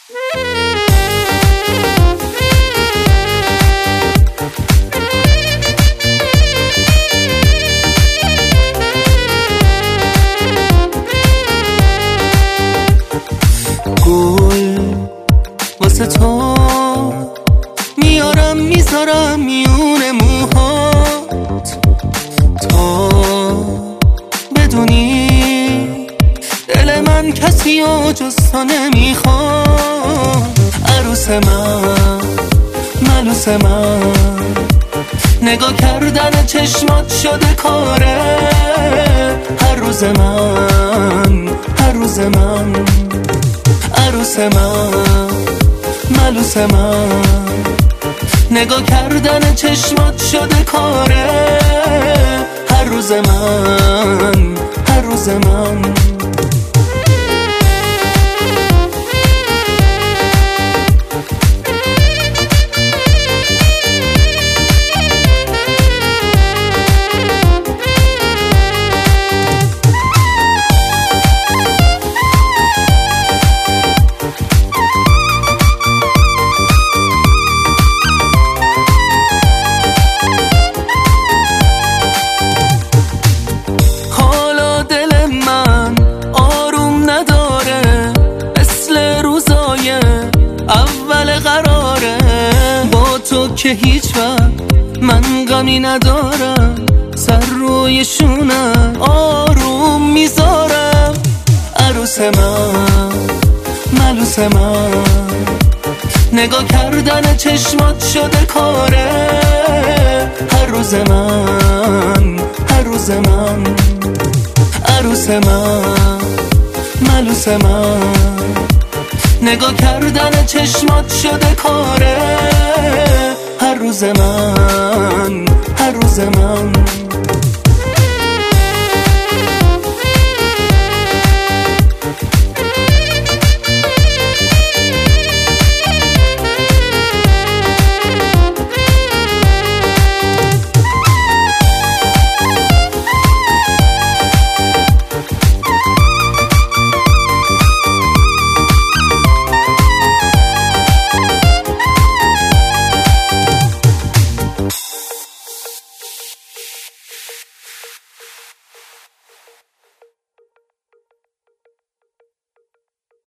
گل واسه تو میارم میذارم میون موهات، تا بدونی دل من کسی و جز تو نمیخواد. عروس من، ملوس من، نگاه کردن چشمات شده کاره. هر روز من، هر روز من، عروس من، ملوس من، نگاه کردن چشمات شده کاره. هر روز من، هر روز من. اول قراره با تو که هیچ وقت من غمی ندارم، سر روی شونم آروم میذارم. عروس من، ملوس من، نگاه کردن چشمات شده کاره. هر روز من، هر روز من، عروس من، ملوس من، نگاه کردن چشمات شده کاره. هر روز من، هر روز من.